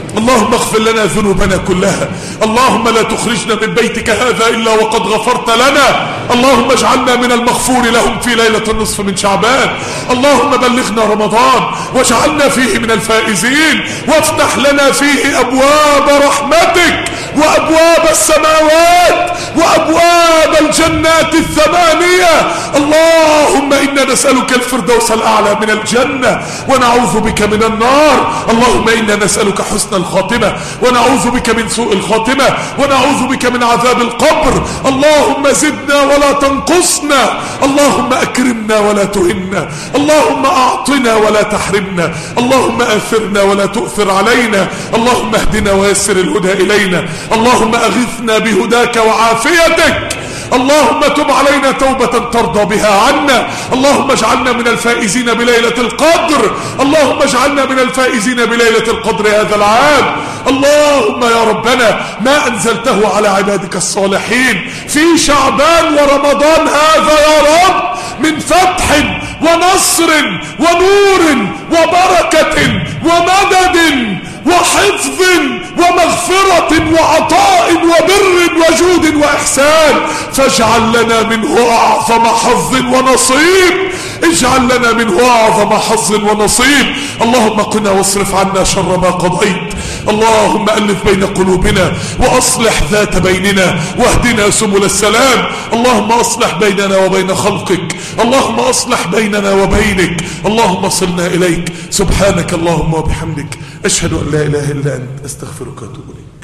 اللهم اغفر لنا ذنوبنا كلها. اللهم لا تخرجنا من بيتك هذا إلا وقد غفرت لنا. اللهم اجعلنا من المغفور لهم في ليلة النصف من شعبان. اللهم بلغنا رمضان واجعلنا فيه من الفائزين، وافتح لنا فيه أبواب رحمتك وأبواب السماوات وأبواب الجنات الثمانية. اللهم إنا نسألك الفردوس الأعلى من الجنة ونعوذ بك من النار. اللهم إنا نسألك حسن الخاتمة ونعوذ بك من سوء الخاتمة ونعوذ بك من عذاب القبر. اللهم زدنا ولا تنقصنا. اللهم أكرمنا ولا تهنا. اللهم أعطنا ولا تحرمنا. اللهم آثرنا ولا تؤثر علينا. اللهم اهدنا ويسر الهدى إلينا. اللهم أغثنا بهداك وعافيتك. اللهم تب علينا توبة ترضى بها عنا. اللهم اجعلنا من الفائزين بليلة القدر. اللهم اجعلنا من الفائزين بليلة القدر هذا العام. اللهم يا ربنا ما أنزلته على عبادك الصالحين في شعبان ورمضان هذا يا رب من فتح ونصر ونور وبركة ومدد وحفظ ومغفرة وعطاء وبر وجود وإحسان، فاجعل لنا منه أعظم حظ ونصيب. اجعل لنا منه أعظم حظ ونصيب. اللهم قنا واصرف عنا شر ما قضيت. اللهم ألف بين قلوبنا وأصلح ذات بيننا واهدنا سبل السلام. اللهم أصلح بيننا وبين خلقك. اللهم أصلح بيننا وبينك. اللهم صلنا إليك. سبحانك اللهم وبحمدك، أشهد أن لا إله إلا أنت، أستغفرك وأتوب إليك.